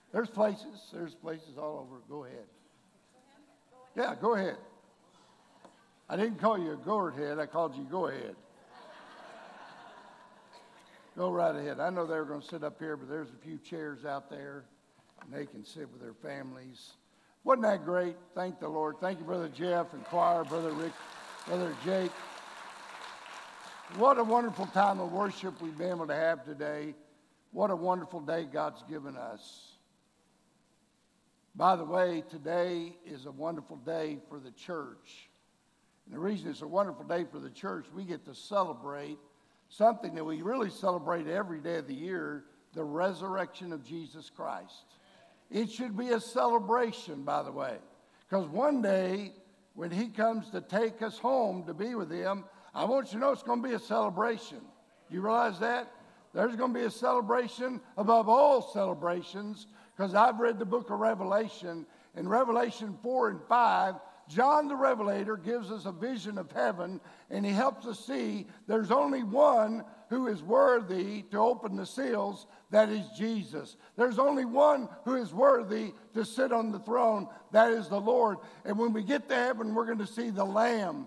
There's places all over. Go ahead. Yeah, go ahead. I didn't call you a gourd head. I called you go ahead. Go right ahead. I know they were going to sit up here, but there's a few chairs out there, and they can sit with their families. Wasn't that great? Thank the Lord. Thank you, Brother Jeff and choir, Brother Rick, Brother Jake. What a wonderful time of worship we've been able to have today. What a wonderful day God's given us. By the way, today is a wonderful day for the church. And the reason it's a wonderful day for the church, we get to celebrate something that we really celebrate every day of the year, the resurrection of Jesus Christ. It should be a celebration, by the way, because one day when he comes to take us home to be with him, I want you to know it's going to be a celebration. You realize that? There's going to be a celebration above all celebrations, because I've read the book of Revelation. In Revelation 4 and 5, John the Revelator gives us a vision of heaven, and he helps us see there's only one who is worthy to open the seals, that is Jesus. There's only one who is worthy to sit on the throne, that is the Lord. And when we get to heaven, we're going to see the Lamb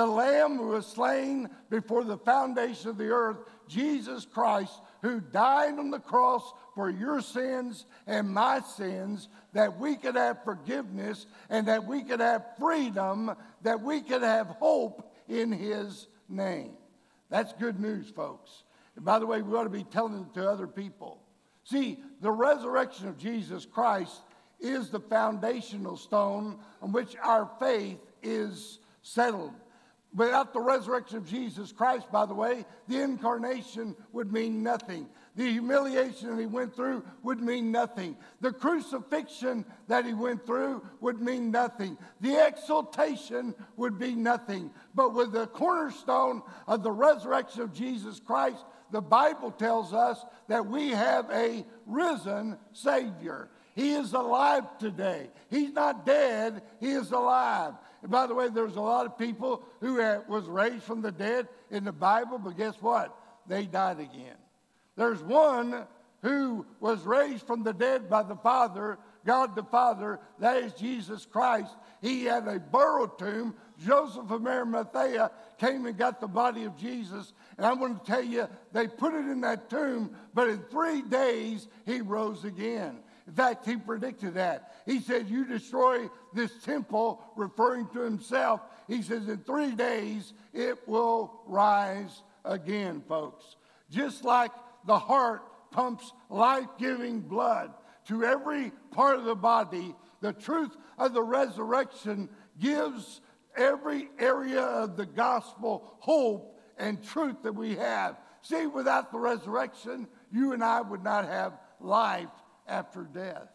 who was slain before the foundation of the earth, Jesus Christ, who died on the cross for your sins and my sins, that we could have forgiveness and that we could have freedom, that we could have hope in his name. That's good news, folks. And by the way, we ought to be telling it to other people. See, the resurrection of Jesus Christ is the foundational stone on which our faith is settled. Without the resurrection of Jesus Christ, by the way, the incarnation would mean nothing. The humiliation that he went through would mean nothing. The crucifixion that he went through would mean nothing. The exaltation would be nothing. But with the cornerstone of the resurrection of Jesus Christ, the Bible tells us that we have a risen Savior. He is alive today. He's not dead. He is alive. And by the way, there's a lot of people who was raised from the dead in the Bible, but guess what? They died again. There's one who was raised from the dead by the Father, God the Father, that is Jesus Christ. He had a borrowed tomb. Joseph of Arimathea came and got the body of Jesus. And I'm going to tell you, they put it in that tomb, but in 3 days, he rose again. In fact, he predicted that. He said, you destroy this temple, referring to himself. He says, in 3 days, it will rise again, folks. Just like the heart pumps life-giving blood to every part of the body, the truth of the resurrection gives every area of the gospel hope and truth that we have. See, without the resurrection, you and I would not have life after death.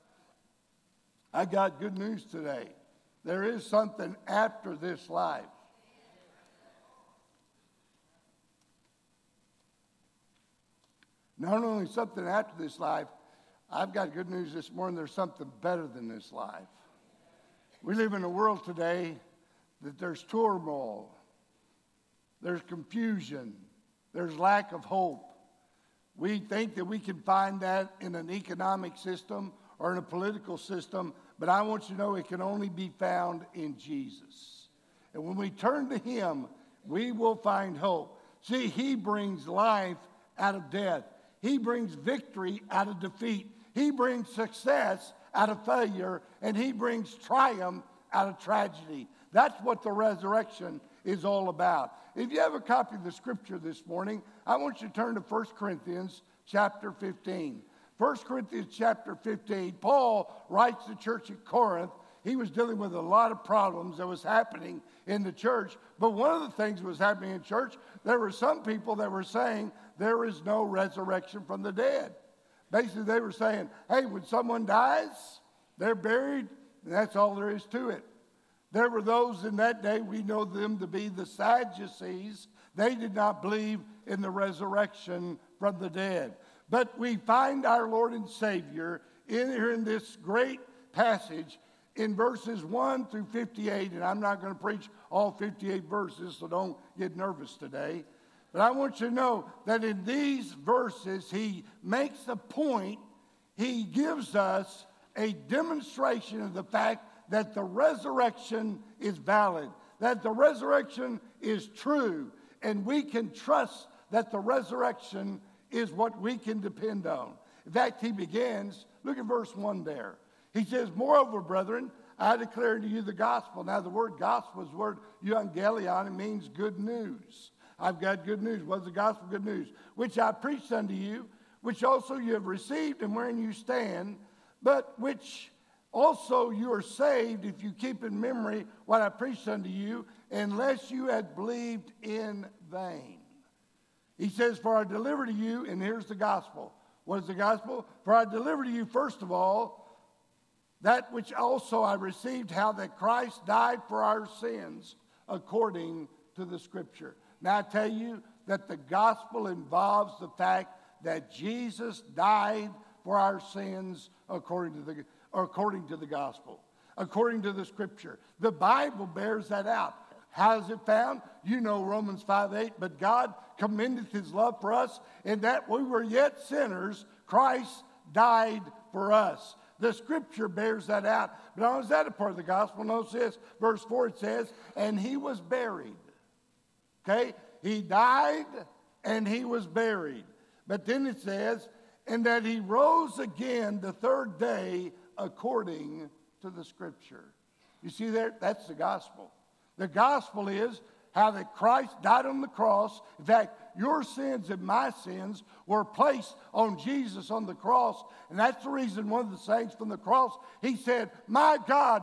I got good news today. There is something after this life. Not only something after this life, I've got good news this morning. There's something better than this life. We live in a world today that there's turmoil, there's confusion, there's lack of hope. We think that we can find that in an economic system or in a political system, but I want you to know it can only be found in Jesus. And when we turn to him, we will find hope. See, he brings life out of death. He brings victory out of defeat. He brings success out of failure, and he brings triumph out of tragedy. That's what the resurrection is all about. If you have a copy of the scripture this morning, I want you to turn to 1 Corinthians chapter 15. 1 Corinthians chapter 15, Paul writes to the church at Corinth. He was dealing with a lot of problems that was happening in the church. But one of the things that was happening in church, there were some people that were saying there is no resurrection from the dead. Basically, they were saying, hey, when someone dies, they're buried, and that's all there is to it. There were those in that day, we know them to be the Sadducees. They did not believe in the resurrection from the dead. But we find our Lord and Savior in this great passage in verses 1 through 58. And I'm not going to preach all 58 verses, so don't get nervous today. But I want you to know that in these verses, he makes a point he gives us a demonstration of the fact that the resurrection is valid, that the resurrection is true, and we can trust that the resurrection is what we can depend on. In fact, he begins, look at verse 1 there. He says, moreover, brethren, I declare to you the gospel. Now, the word gospel is the word euangelion. It means good news. I've got good news. What's the gospel? Good news. Which I preached unto you, which also you have received and wherein you stand, but which also you are saved if you keep in memory what I preached unto you, unless you had believed in vain. He says, for I delivered to you, and here's the gospel. What is the gospel? For I delivered to you, first of all, that which also I received, how that Christ died for our sins according to the Scripture. Now I tell you that the gospel involves the fact that Jesus died for our sins according to the gospel, according to the Scripture. The Bible bears that out. How is it found? You know Romans 5:8. But God commendeth his love for us in that we were yet sinners, Christ died for us. The Scripture bears that out. But not only is that a part of the gospel, notice this, verse 4 it says, and he was buried. Okay? He died and he was buried. But then it says, and that he rose again the third day according to the Scripture. You see there? That's the gospel. The gospel is how that Christ died on the cross. In fact, your sins and my sins were placed on Jesus on the cross. And that's the reason one of the saints from the cross, he said, my God,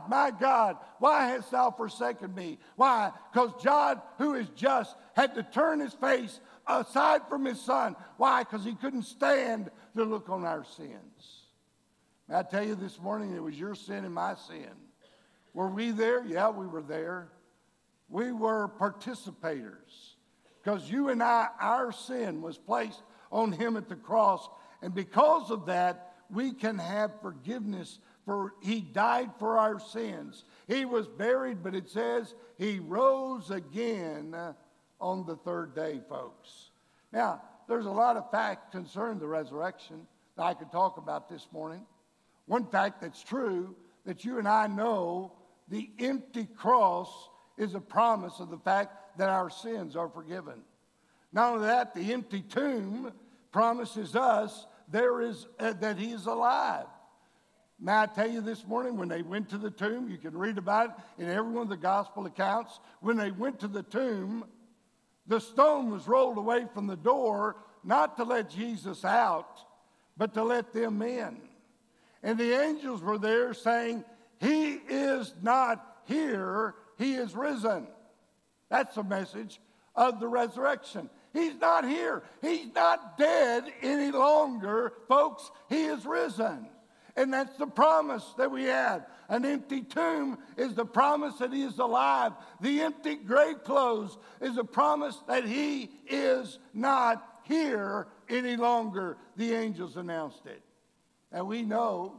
why hast thou forsaken me? Why? Because God, who is just, had to turn his face aside from his son. Why? Because he couldn't stand to look on our sins. May I tell you this morning, it was your sin and my sin. Were we there? Yeah, we were there. We were participators. Because you and I, our sin was placed on him at the cross. And because of that, we can have forgiveness, for he died for our sins. He was buried, but it says he rose again on the third day, folks. Now, there's a lot of facts concerning the resurrection that I could talk about this morning. One fact that's true, that you and I know, the empty cross is a promise of the fact that our sins are forgiven. Not only that, the empty tomb promises us that he is alive. May I tell you this morning, when they went to the tomb, you can read about it in every one of the gospel accounts. When they went to the tomb, the stone was rolled away from the door, not to let Jesus out, but to let them in. And the angels were there saying, he is not here, he is risen. That's the message of the resurrection. He's not here. He's not dead any longer, folks. He is risen. And that's the promise that we have. An empty tomb is the promise that he is alive. The empty grave clothes is a promise that he is not here any longer. The angels announced it. And we know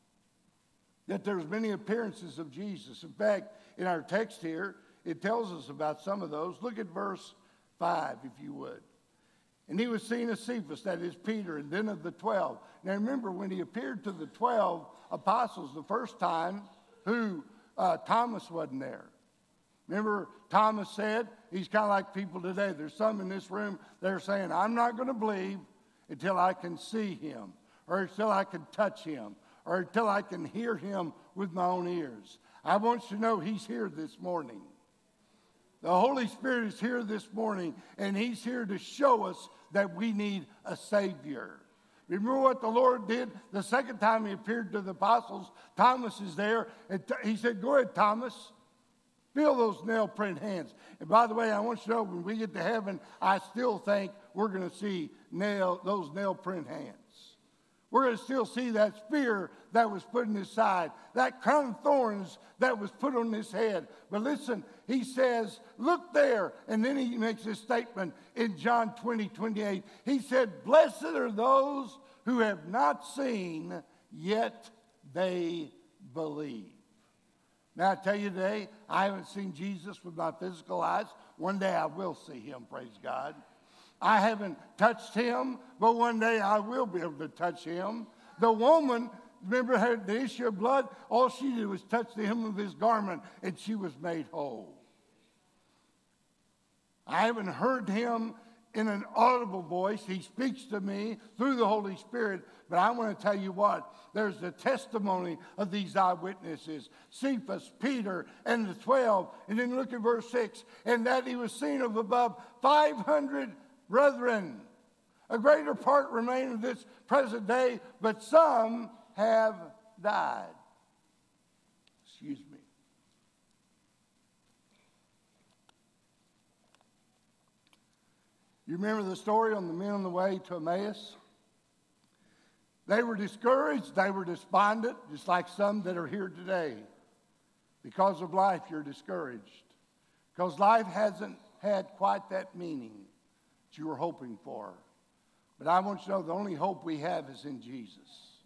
that there's many appearances of Jesus. In fact, in our text here, it tells us about some of those. Look at verse 5, if you would. And he was seen of Cephas, that is Peter, and then of the 12. Now remember, when he appeared to the 12 apostles the first time, Thomas wasn't there. Remember, Thomas said, he's kind of like people today. There's some in this room that are saying, I'm not going to believe until I can see him, or until I can touch him, or until I can hear him with my own ears. I want you to know he's here this morning. The Holy Spirit is here this morning, and he's here to show us that we need a Savior. Remember what the Lord did the second time he appeared to the apostles? Thomas is there, and he said, go ahead, Thomas. Feel those nail print hands. And by the way, I want you to know, when we get to heaven, I still think we're going to see those nail print hands. We're going to still see that spear that was put in his side, that crown of thorns that was put on his head. But listen, he says, look there. And then he makes this statement in John 20:28. He said, blessed are those who have not seen, yet they believe. Now I tell you today, I haven't seen Jesus with my physical eyes. One day I will see him, praise God. I haven't touched him, but one day I will be able to touch him. the woman, remember, had the issue of blood? All she did was touch the hem of his garment, and she was made whole. I haven't heard him in an audible voice. He speaks to me through the Holy Spirit. But I want to tell you what, there's the testimony of these eyewitnesses, Cephas, Peter, and the 12. And then look at verse 6. And that he was seen of above 500 brethren. A greater part remain of this present day, but some have died. Excuse me. You remember the story on the men on the way to Emmaus? They were discouraged. They were despondent, just like some that are here today. Because of life, you're discouraged. Because life hasn't had quite that meaning that you were hoping for. But I want you to know the only hope we have is in Jesus.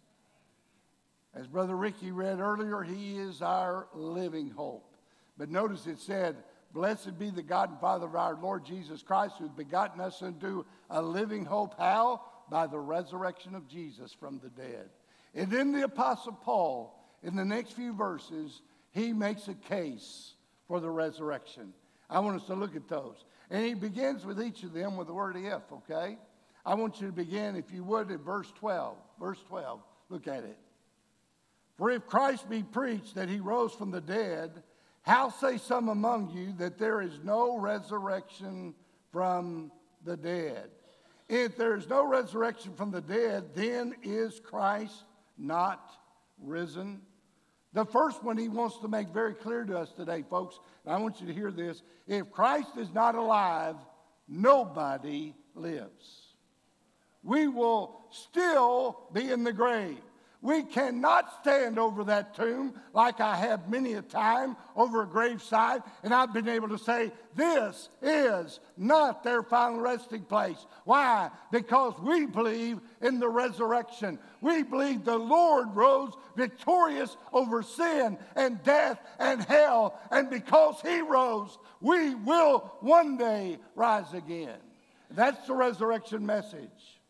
As Brother Ricky read earlier, he is our living hope. But notice it said, blessed be the God and Father of our Lord Jesus Christ, who has begotten us into a living hope. How? By the resurrection of Jesus from the dead. And then the Apostle Paul, in the next few verses, he makes a case for the resurrection. I want us to look at those. And he begins with each of them with the word if, okay? I want you to begin, if you would, at verse 12. Verse 12, look at it. For if Christ be preached that he rose from the dead, how say some among you that there is no resurrection from the dead? If there is no resurrection from the dead, then is Christ not risen? The first one he wants to make very clear to us today, folks, and I want you to hear this. If Christ is not alive, nobody lives. We will still be in the grave. We cannot stand over that tomb like I have many a time over a graveside, and I've been able to say, this is not their final resting place. Why? Because we believe in the resurrection. We believe the Lord rose victorious over sin and death and hell, and because he rose, we will one day rise again. That's the resurrection message.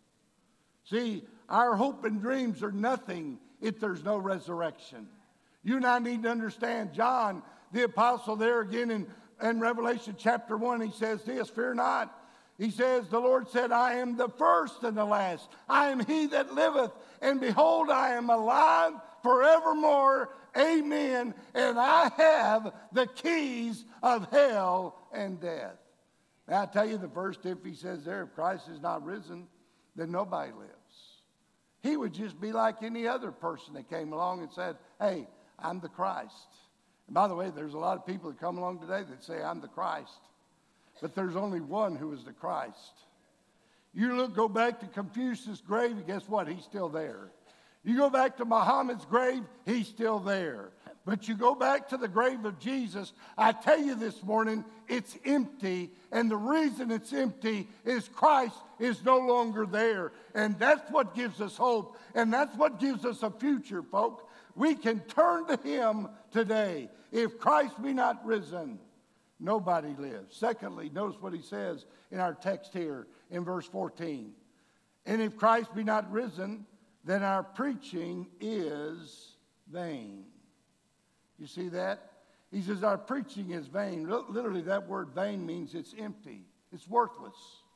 See, our hope and dreams are nothing if there's no resurrection. You and I need to understand, John, the apostle there again in Revelation chapter 1, he says this, fear not. He says, the Lord said, I am the first and the last. I am he that liveth, and behold, I am alive forevermore. Amen. And I have the keys of hell and death. Now I tell you, the first if he says there, if Christ is not risen, then nobody lives. He would just be like any other person that came along and said, hey, I'm the Christ. And by the way, there's a lot of people that come along today that say, I'm the Christ. But there's only one who is the Christ. You go back to Confucius' grave, and guess what? He's still there. You go back to Muhammad's grave, he's still there. But you go back to the grave of Jesus, I tell you this morning, it's empty. And the reason it's empty is Christ is no longer there. And that's what gives us hope. And that's what gives us a future, folks. We can turn to him today. If Christ be not risen, nobody lives. Secondly, notice what he says in our text here in verse 14. And if Christ be not risen, then our preaching is vain. You see that? He says our preaching is vain. Literally, that word vain means it's empty. It's worthless.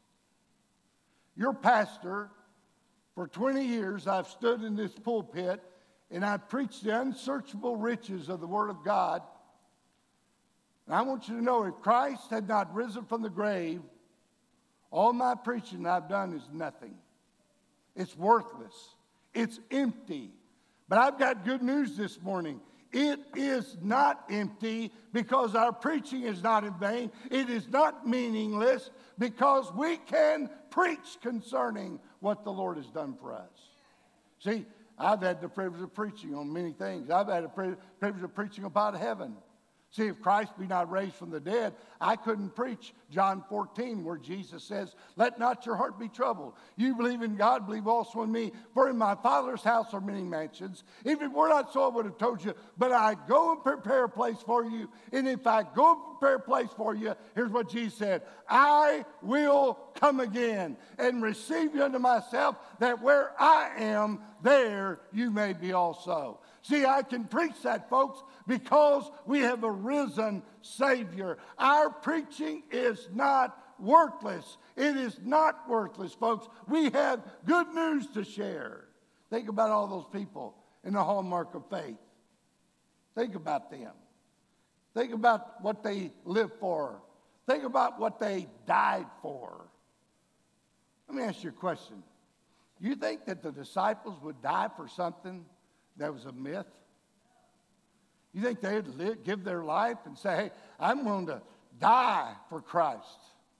Your pastor, for 20 years, I've stood in this pulpit and I've preached the unsearchable riches of the Word of God. And I want you to know, if Christ had not risen from the grave, all my preaching I've done is nothing. It's worthless. It's empty. But I've got good news this morning. It is not empty because our preaching is not in vain. It is not meaningless because we can preach concerning what the Lord has done for us. See, I've had the privilege of preaching on many things. I've had the privilege of preaching about heaven. See, if Christ be not raised from the dead, I couldn't preach John 14 where Jesus says, let not your heart be troubled. You believe in God, believe also in me. For in my Father's house are many mansions. If it were not so, I would have told you. But I go and prepare a place for you. And if I go and prepare a place for you, here's what Jesus said. I will come again and receive you unto myself, that where I am, there you may be also. See, I can preach that, folks, because we have a risen Savior. Our preaching is not worthless. It is not worthless, folks. We have good news to share. Think about all those people in the hallmark of faith. Think about them. Think about what they lived for. Think about what they died for. Let me ask you a question. You think that the disciples would die for something that was a myth? You think they'd give their life and say, hey, I'm willing to die for Christ?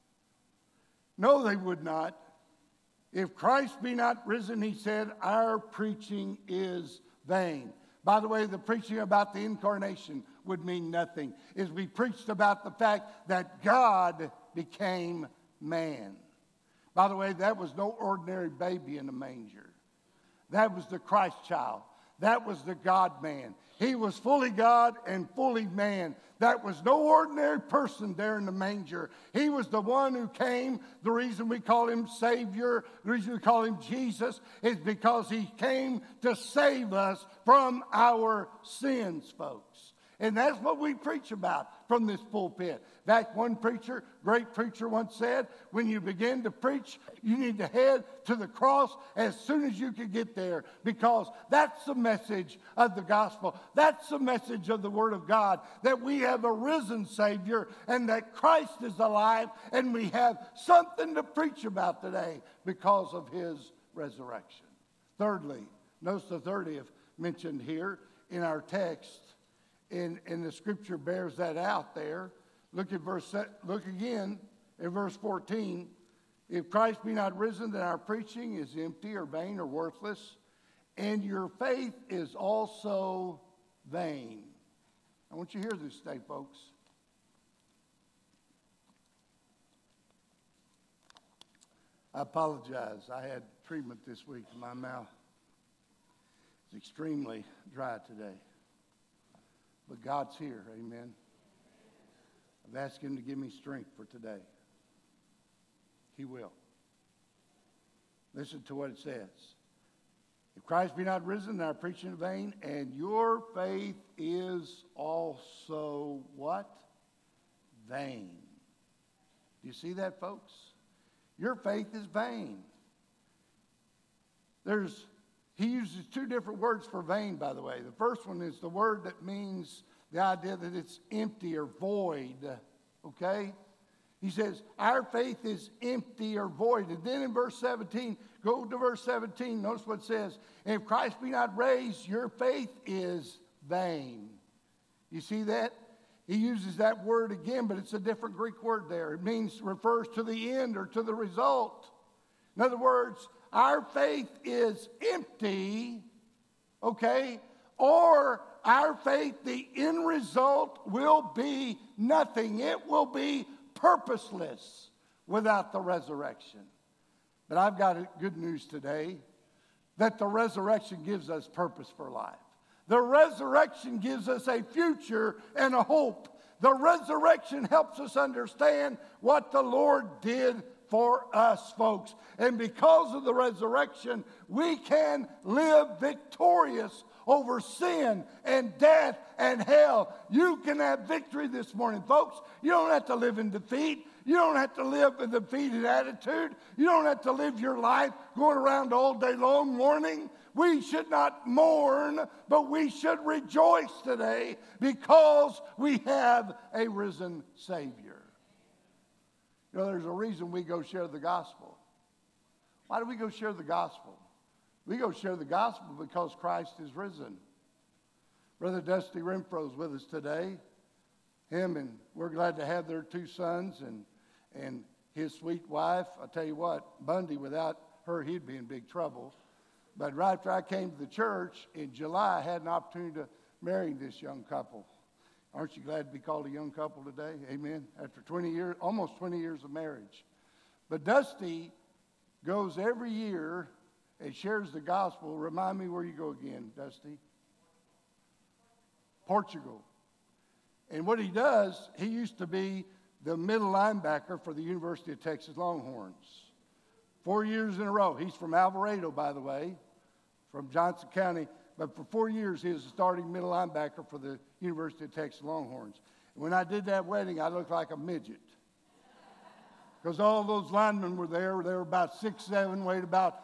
No, they would not. If Christ be not risen, he said, our preaching is vain. By the way, the preaching about the incarnation would mean nothing. Is we preached about the fact that God became man. By the way, that was no ordinary baby in a manger. That was the Christ child. That was the God-man. He was fully God and fully man. That was no ordinary person there in the manger. He was the one who came. The reason we call him Savior, the reason we call him Jesus, is because he came to save us from our sins, folks. And that's what we preach about from this pulpit. In fact, one preacher, great preacher, once said, when you begin to preach, you need to head to the cross as soon as you can get there, because that's the message of the gospel. That's the message of the Word of God, that we have a risen Savior and that Christ is alive, and we have something to preach about today because of his resurrection. Thirdly, notice the 30th mentioned here in our text. And the scripture bears that out there. Look again at verse 14. If Christ be not risen, then our preaching is empty or vain or worthless, and your faith is also vain. I want you to hear this today, folks. I apologize. I had treatment this week in my mouth. It's extremely dry today. But God's here, amen. I've asked him to give me strength for today. He will. Listen to what it says. If Christ be not risen, then our preaching is vain, and your faith is also what? Vain. Do you see that, folks? Your faith is vain. He uses two different words for vain, by the way. The first one is the word that means the idea that it's empty or void, okay? He says, our faith is empty or void. And then in verse 17, go to verse 17, notice what it says. If Christ be not raised, your faith is vain. You see that? He uses that word again, but it's a different Greek word there. It refers to the end or to the result. In other words, our faith is empty, okay? Or our faith, the end result will be nothing. It will be purposeless without the resurrection. But I've got good news today, that the resurrection gives us purpose for life. The resurrection gives us a future and a hope. The resurrection helps us understand what the Lord did for us, folks. And because of the resurrection, we can live victorious over sin and death and hell. You can have victory this morning, folks. You don't have to live in defeat. You don't have to live with a defeated attitude. You don't have to live your life going around all day long mourning. We should not mourn, but we should rejoice today because we have a risen Savior. You know, there's a reason we go share the gospel. Why do we go share the gospel? We go share the gospel because Christ is risen. Brother Dusty Renfro is with us today. Him and we're glad to have their two sons and his sweet wife. I tell you what, Bundy, without her, he'd be in big trouble. But right after I came to the church in July, I had an opportunity to marry this young couple. Aren't you glad to be called a young couple today? Amen. After 20 years, almost 20 years of marriage. But Dusty goes every year and shares the gospel. Remind me where you go again, Dusty. Portugal. And what he does, he used to be the middle linebacker for the University of Texas Longhorns. 4 years in a row. He's from Alvarado, by the way, from Johnson County. But for 4 years, he was a starting middle linebacker for the University of Texas Longhorns. And when I did that wedding, I looked like a midget. Because all those linemen were there. They were about 6'7", weighed about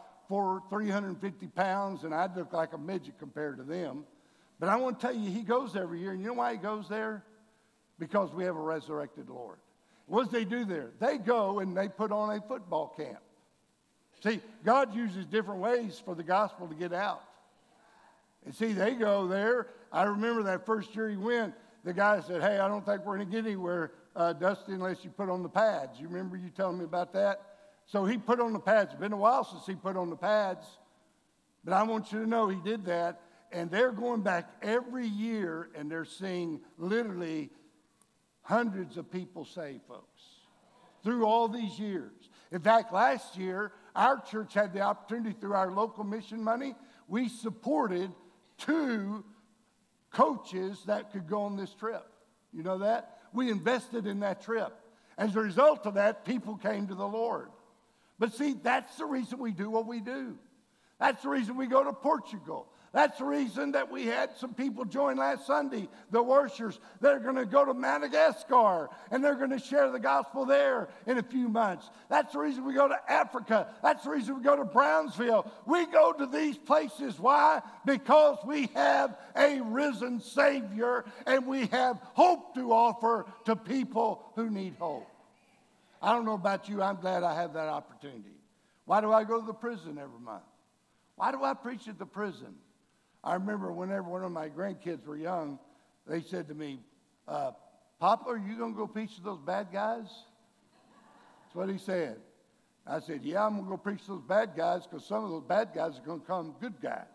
350 pounds, and I looked like a midget compared to them. But I want to tell you, he goes every year. And you know why he goes there? Because we have a resurrected Lord. What does they do there? They go and they put on a football camp. See, God uses different ways for the gospel to get out. And see, they go there. I remember that first year he went, the guy said, hey, I don't think we're going to get anywhere, Dusty, unless you put on the pads. You remember you telling me about that? So he put on the pads. It's been a while since he put on the pads. But I want you to know he did that. And they're going back every year, and they're seeing literally hundreds of people saved, folks, through all these years. In fact, last year, our church had the opportunity through our local mission money. We supported 2 coaches that could go on this trip. You know that? We invested in that trip. As a result of that, people came to the Lord. But see, that's the reason we do what we do. That's the reason we go to Portugal. That's the reason that we had some people join last Sunday, the worshipers. They're going to go to Madagascar, and they're going to share the gospel there in a few months. That's the reason we go to Africa. That's the reason we go to Brownsville. We go to these places. Why? Because we have a risen Savior, and we have hope to offer to people who need hope. I don't know about you. I'm glad I have that opportunity. Why do I go to the prison every month? Why do I preach at the prison? I remember whenever one of my grandkids were young, they said to me, Papa, are you going to go preach to those bad guys? That's what he said. I said, yeah, I'm going to go preach to those bad guys because some of those bad guys are going to become good guys.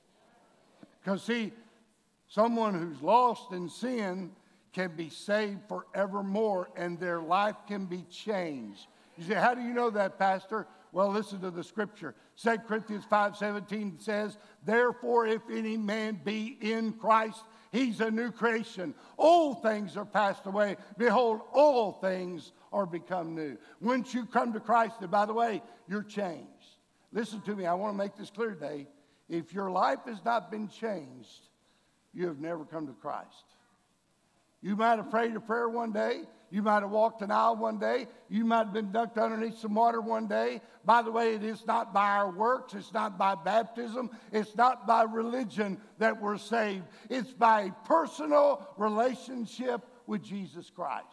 Because, see, someone who's lost in sin can be saved forevermore and their life can be changed. You say, how do you know that, Pastor? Well, listen to the scripture. 2 Corinthians 5:17 says, therefore, if any man be in Christ, he's a new creation. Old things are passed away. Behold, all things are become new. Once you come to Christ, and by the way, you're changed. Listen to me. I want to make this clear today. If your life has not been changed, you have never come to Christ. You might have prayed a prayer one day. You might have walked an aisle one day. You might have been dunked underneath some water one day. By the way, it is not by our works. It's not by baptism. It's not by religion that we're saved. It's by a personal relationship with Jesus Christ.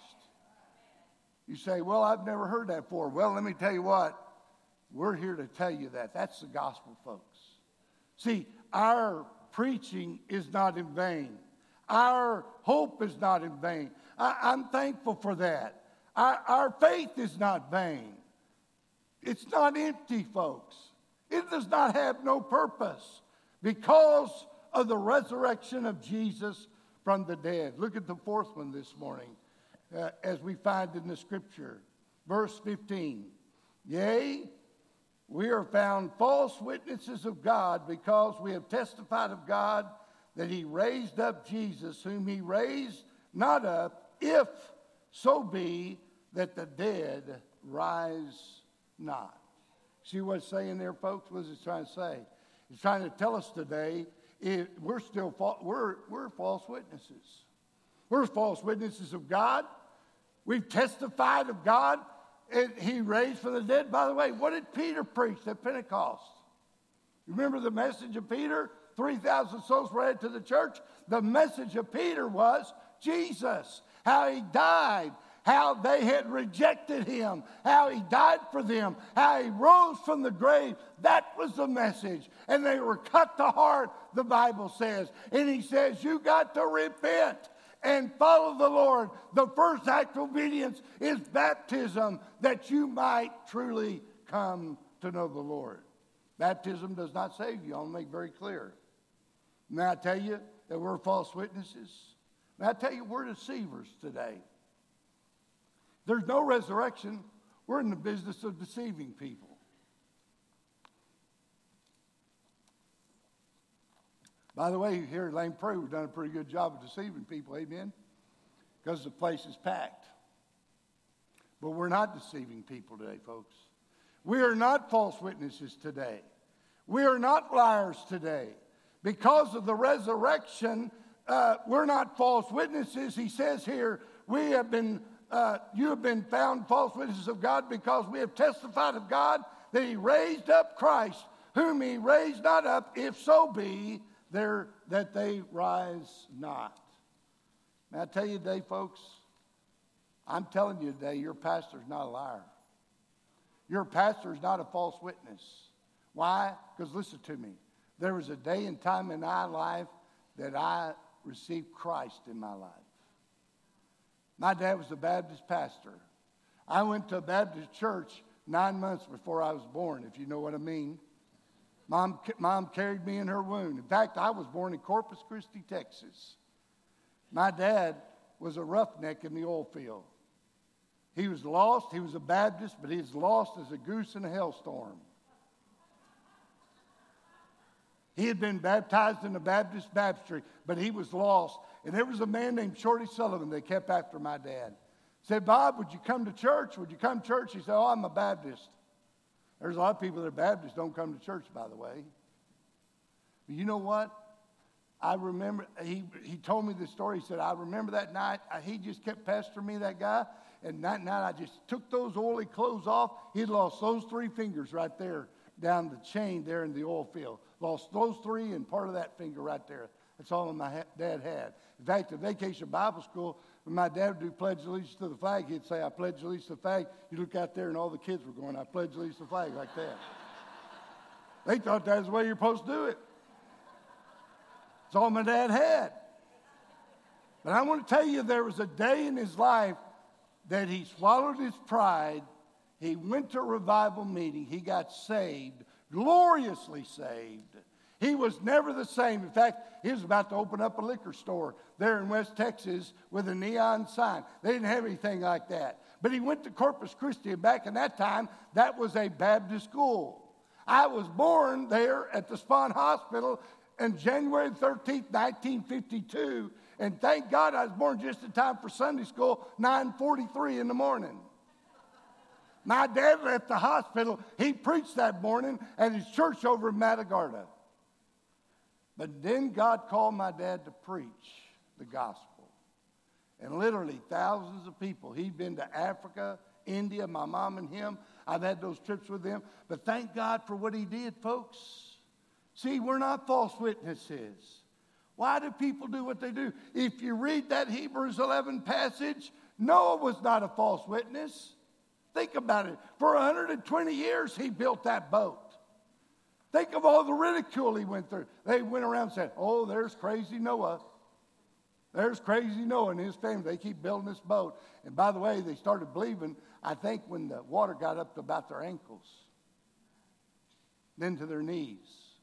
You say, well, I've never heard that before. Well, let me tell you what. We're here to tell you that. That's the gospel, folks. See, our preaching is not in vain. Our hope is not in vain. I'm thankful for that. Our faith is not vain. It's not empty, folks. It does not have no purpose because of the resurrection of Jesus from the dead. Look at the 4th one this morning as we find in the scripture. Verse 15. Yea, we are found false witnesses of God because we have testified of God that he raised up Jesus, whom he raised not up, if so be that the dead rise not. See what it's saying there, folks? What is it trying to say? It's trying to tell us today we're false witnesses. We're false witnesses of God. We've testified of God, and he raised from the dead. By the way, what did Peter preach at Pentecost? You remember the message of Peter? 3,000 souls were added to the church. The message of Peter was Jesus, how he died, how they had rejected him, how he died for them, how he rose from the grave. That was the message. And they were cut to heart, the Bible says. And he says, you got to repent and follow the Lord. The first act of obedience is baptism, that you might truly come to know the Lord. Baptism does not save you. I'll make very clear. May I tell you that we're false witnesses? May I tell you we're deceivers today? There's no resurrection. We're in the business of deceiving people. By the way, here at Lane Prairie, we've done a pretty good job of deceiving people, amen? Because the place is packed. But we're not deceiving people today, folks. We are not false witnesses today. We are not liars today. Because of the resurrection, we're not false witnesses. He says here, you have been found false witnesses of God because we have testified of God that he raised up Christ, whom he raised not up, if so be that they rise not. May I tell you today, folks, I'm telling you today, your pastor's not a liar. Your pastor's not a false witness. Why? Because listen to me. There was a day and time in my life that I received Christ in my life. My dad was a Baptist pastor. I went to a Baptist church 9 months before I was born, if you know what I mean. Mom carried me in her womb. In fact, I was born in Corpus Christi, Texas. My dad was a roughneck in the oil field. He was lost. He was a Baptist, but he was lost as a goose in a hailstorm. He had been baptized in the Baptist baptistry, but he was lost. And there was a man named Shorty Sullivan that kept after my dad. Said, Bob, would you come to church? Would you come to church? He said, oh, I'm a Baptist. There's a lot of people that are Baptists don't come to church, by the way. But you know what? I remember, he told me this story. He said, I remember that night. He just kept pestering me, that guy. And that night I just took those oily clothes off. He'd lost those 3 fingers right there down the chain there in the oil field. Lost those 3 and part of that finger right there. That's all my dad had. In fact, at Vacation Bible School, when my dad would do pledge allegiance to the flag, he'd say, I pledge allegiance to the flag. You look out there and all the kids were going, I pledge allegiance to the flag, like that. They thought that was the way you're supposed to do it. That's all my dad had. But I want to tell you, there was a day in his life that he swallowed his pride. He went to a revival meeting. He got saved, gloriously saved. He was never the same. In fact, he was about to open up a liquor store there in West Texas with a neon sign. They didn't have anything like that. But he went to Corpus Christi, and back in that time, that was a Baptist school. I was born there at the Spahn Hospital on January 13th, 1952, and thank God I was born just in time for Sunday school, 9:43 in the morning. My dad left the hospital. He preached that morning at his church over in Matagarda. But then God called my dad to preach the gospel. And literally thousands of people. He'd been to Africa, India, my mom and him. I've had those trips with him. But thank God for what he did, folks. See, we're not false witnesses. Why do people do what they do? If you read that Hebrews 11 passage, Noah was not a false witness. Think about it. For 120 years, he built that boat. Think of all the ridicule he went through. They went around and said, oh, there's crazy Noah. There's crazy Noah and his family. They keep building this boat. And by the way, they started believing, I think, when the water got up to about their ankles, then to their knees.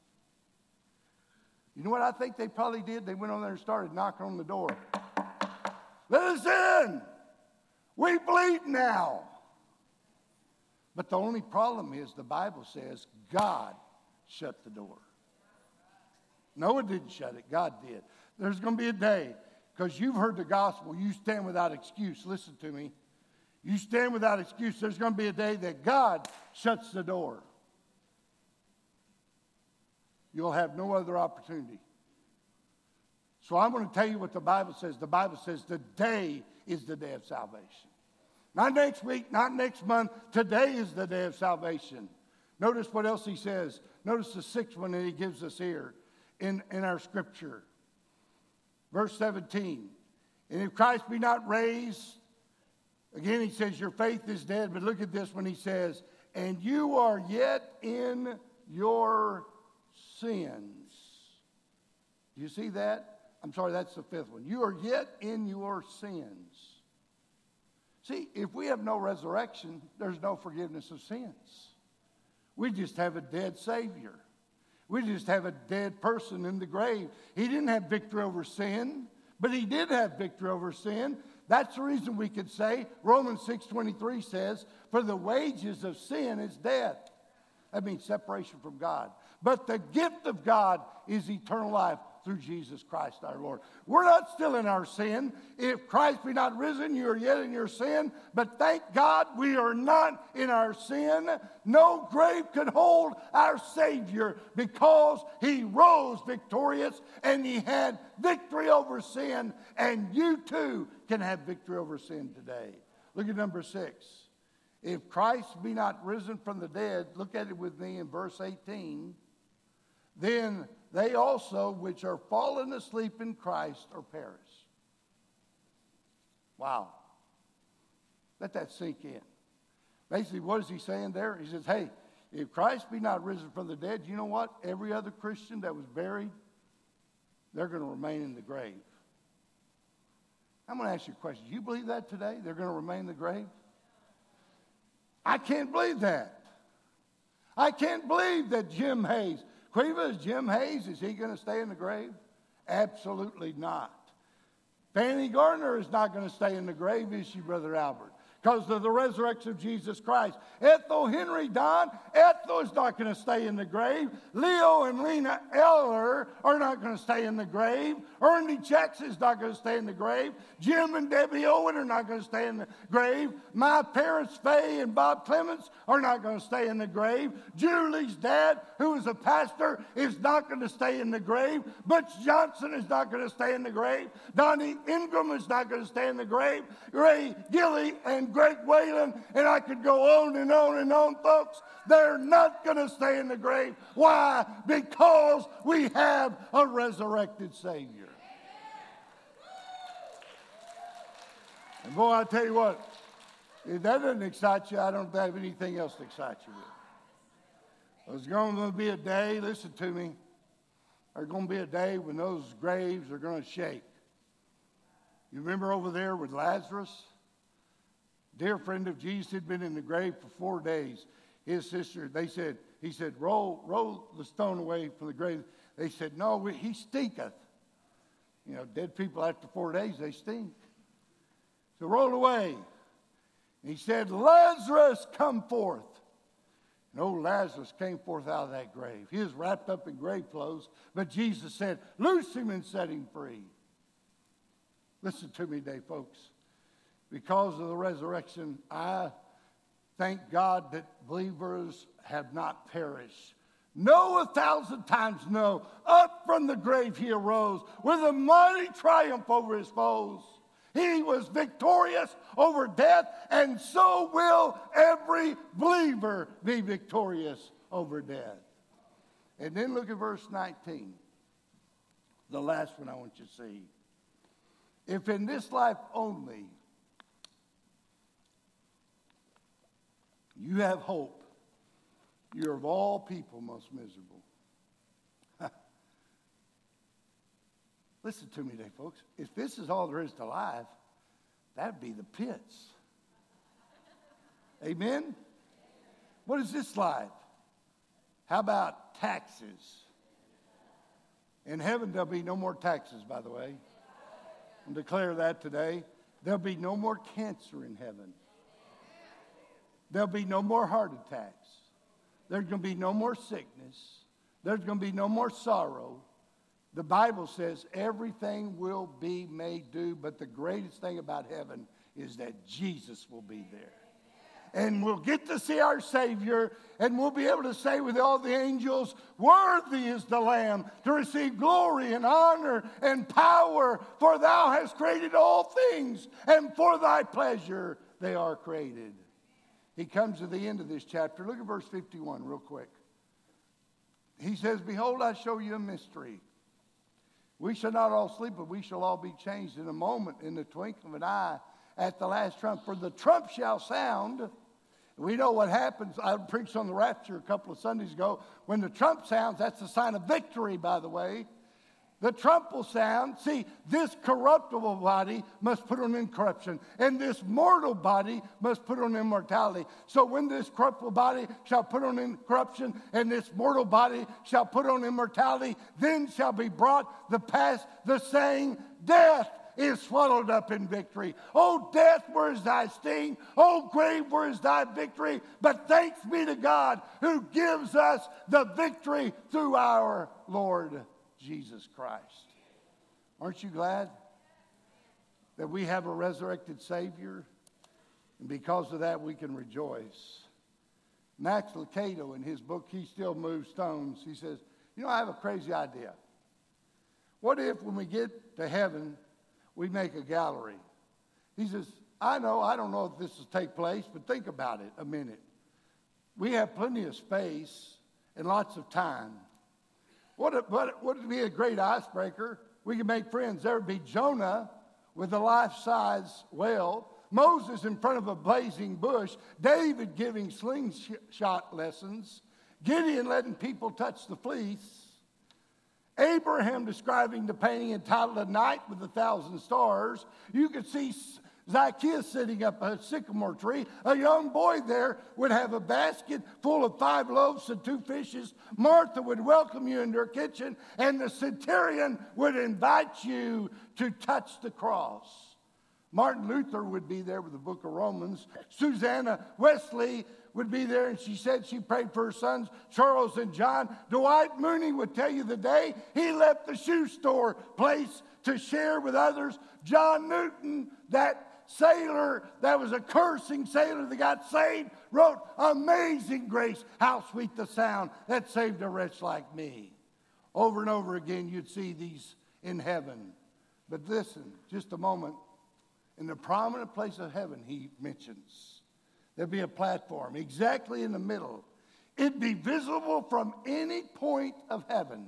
You know what I think they probably did? They went on there and started knocking on the door. Let us in. We bleed now. But the only problem is the Bible says God shut the door. Noah didn't shut it. God did. There's going to be a day, because you've heard the gospel, you stand without excuse. Listen to me. You stand without excuse. There's going to be a day that God shuts the door. You'll have no other opportunity. So I'm going to tell you what the Bible says. The Bible says today is the day of salvation. Not next week, not next month. Today is the day of salvation. Notice what else he says. Notice the 6th one that he gives us here in our scripture. Verse 17. And if Christ be not raised, again he says your faith is dead. But look at this when he says, and you are yet in your sins. Do you see that? I'm sorry, that's the 5th one. You are yet in your sins. See, if we have no resurrection, there's no forgiveness of sins. We just have a dead Savior. We just have a dead person in the grave. He didn't have victory over sin, but he did have victory over sin. That's the reason we could say, Romans 6:23 says, for the wages of sin is death. That means separation from God. But the gift of God is eternal life through Jesus Christ our Lord. We're not still in our sin. If Christ be not risen, you are yet in your sin. But thank God we are not in our sin. No grave could hold our Savior because he rose victorious and he had victory over sin. And you too can have victory over sin today. Look at number 6. If Christ be not risen from the dead, look at it with me in verse 18, then they also which are fallen asleep in Christ are perished. Wow. Let that sink in. Basically, what is he saying there? He says, hey, if Christ be not risen from the dead, you know what? Every other Christian that was buried, they're going to remain in the grave. I'm going to ask you a question. Do you believe that today? They're going to remain in the grave? I can't believe that. I can't believe that Jim Hayes, Quiva, is Jim Hayes, is he going to stay in the grave? Absolutely not. Fanny Gardner is not going to stay in the grave, is she, Brother Albert? Because of the resurrection of Jesus Christ. Ethel Henry Don, Ethel is not going to stay in the grave. Leo and Lena Eller are not going to stay in the grave. Ernie Jackson is not going to stay in the grave. Jim and Debbie Owen are not going to stay in the grave. My parents, Faye and Bob Clements, are not going to stay in the grave. Julie's dad, who is a pastor, is not going to stay in the grave. Butch Johnson is not going to stay in the grave. Donnie Ingram is not going to stay in the grave. Ray Gilly and Greg Whalen, and I could go on and on and on, folks. They're not going to stay in the grave. Why? Because we have a resurrected Savior. And boy, I tell you what, if that doesn't excite you, I don't have anything else to excite you with. There's going to be a day, listen to me, there's going to be a day when those graves are going to shake. You remember over there with Lazarus? Dear friend of Jesus had been in the grave for 4 days. His sister, he said, roll the stone away from the grave. They said, no, he stinketh. You know, dead people after 4 days, they stink. So roll it away. And he said, Lazarus, come forth. And old Lazarus came forth out of that grave. He was wrapped up in grave clothes, but Jesus said, loose him and set him free. Listen to me today, folks. Because of the resurrection, I thank God that believers have not perished. No, 1,000 times no. Up from the grave he arose with a mighty triumph over his foes. He was victorious over death, and so will every believer be victorious over death. And then look at verse 19. The last one I want you to see. If in this life only you have hope, you're of all people most miserable. Listen to me today, folks. If this is all there is to life, that'd be the pits. Amen? What is this life? How about taxes? In heaven, there'll be no more taxes, by the way. I'll declare that today. There'll be no more cancer in heaven. There'll be no more heart attacks. There's going to be no more sickness. There's going to be no more sorrow. The Bible says everything will be made new, but the greatest thing about heaven is that Jesus will be there. And we'll get to see our Savior, and we'll be able to say with all the angels, worthy is the Lamb to receive glory and honor and power, for thou hast created all things, and for thy pleasure they are created. He comes to the end of this chapter. Look at verse 51 real quick. He says, behold, I show you a mystery. We shall not all sleep, but we shall all be changed in a moment, in the twinkling of an eye, at the last trump. For the trump shall sound. We know what happens. I preached on the rapture a couple of Sundays ago. When the trump sounds, that's a sign of victory, by the way. The trump will sound. See, this corruptible body must put on incorruption, and this mortal body must put on immortality. So when this corruptible body shall put on incorruption, and this mortal body shall put on immortality, then shall be brought the pass the saying, death is swallowed up in victory. Oh, death, where is thy sting? Oh, grave, where is thy victory? But thanks be to God who gives us the victory through our Lord Jesus Christ. Aren't you glad that we have a resurrected Savior? And because of that, we can rejoice. Max Lucado, in his book, He Still Moves Stones, he says, I have a crazy idea. What if when we get to heaven, we make a gallery? He says, I don't know if this will take place, but think about it a minute. We have plenty of space and lots of time. What would be a great icebreaker? We could make friends. There would be Jonah with a life-size whale, Moses in front of a blazing bush, David giving slingshot lessons, Gideon letting people touch the fleece, Abraham describing the painting entitled A Night with 1,000 Stars. You could see Zacchaeus sitting up a sycamore tree. A young boy there would have a basket full of 5 loaves and 2 fishes. Martha would welcome you into her kitchen, and the centurion would invite you to touch the cross. Martin Luther would be there with the book of Romans. Susanna Wesley would be there, and she said she prayed for her sons, Charles and John. Dwight Mooney would tell you the day he left the shoe store place to share with others. John Newton, that sailor that was a cursing sailor that got saved, wrote Amazing Grace, how sweet the sound that saved a wretch like me. Over and over again you'd see these in heaven. But listen, just a moment. In the prominent place of heaven, he mentions, there'd be a platform exactly in the middle. It'd be visible from any point of heaven.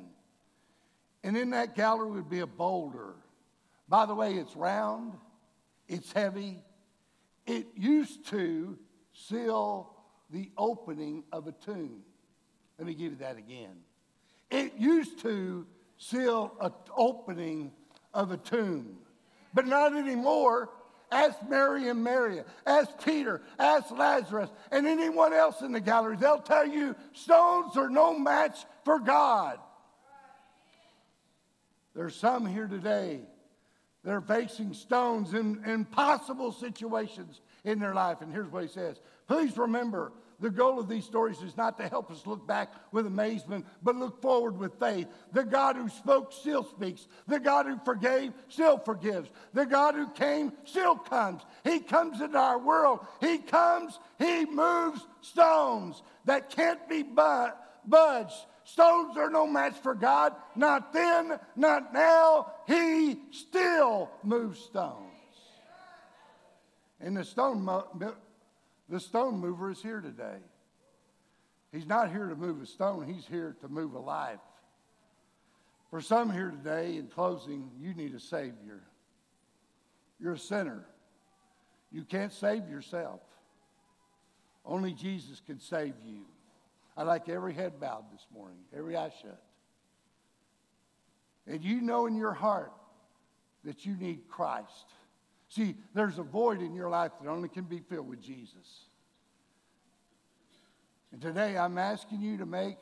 And in that gallery would be a boulder. By the way, it's round. It's heavy. It used to seal the opening of a tomb. Let me give you that again. It used to seal an opening of a tomb. But not anymore. Ask Mary and Maria. Ask Peter. Ask Lazarus. And anyone else in the gallery. They'll tell you stones are no match for God. There's some here today that are facing stones in impossible situations in their life. And here's what he says. Please remember, the goal of these stories is not to help us look back with amazement, but look forward with faith. The God who spoke still speaks. The God who forgave still forgives. The God who came still comes. He comes into our world. He comes, he moves stones that can't be budged. Stones are no match for God. Not then, not now. He still moves stones. And the stone mover is here today. He's not here to move a stone. He's here to move a life. For some here today, in closing, you need a Savior. You're a sinner. You can't save yourself. Only Jesus can save you. I'd like every head bowed this morning, every eye shut. And you know in your heart that you need Christ. See, there's a void in your life that only can be filled with Jesus. And today I'm asking you to make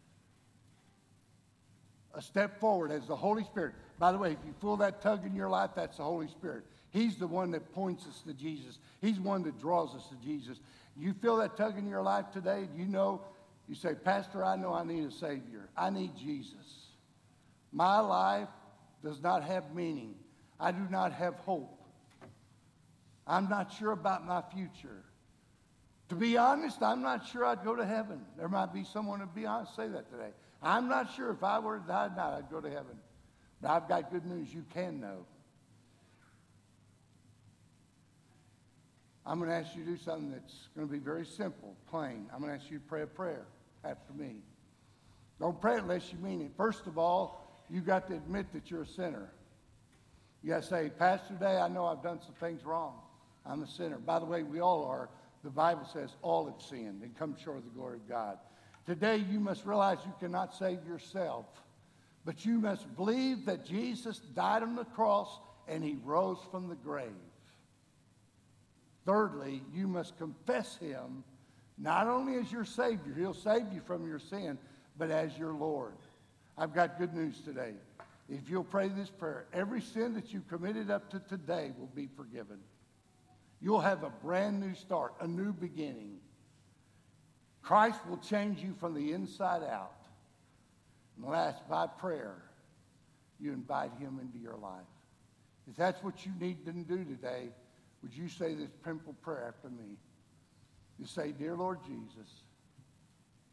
a step forward as the Holy Spirit. By the way, if you feel that tug in your life, that's the Holy Spirit. He's the one that points us to Jesus. He's the one that draws us to Jesus. You feel that tug in your life today? You say, Pastor, I know I need a Savior. I need Jesus. My life does not have meaning. I do not have hope. I'm not sure about my future. To be honest, I'm not sure I'd go to heaven. There might be someone to be honest say that today. I'm not sure if I were to die tonight, I'd go to heaven. But I've got good news. You can know. I'm going to ask you to do something that's going to be very simple, plain. I'm going to ask you to pray a prayer after me. Don't pray unless you mean it. First of all, you got to admit that you're a sinner. You got to say, Pastor, today I know I've done some things wrong. I'm a sinner. By the way, we all are. The Bible says all have sinned and come short of the glory of God. Today you must realize you cannot save yourself, but you must believe that Jesus died on the cross and he rose from the grave. Thirdly, you must confess him not only as your Savior, he'll save you from your sin, but as your Lord. I've got good news today. If you'll pray this prayer, every sin that you committed up to today will be forgiven. You'll have a brand new start, a new beginning. Christ will change you from the inside out. And last, by prayer, you invite him into your life. If that's what you need to do today, would you say this simple prayer after me? You say, Dear Lord Jesus,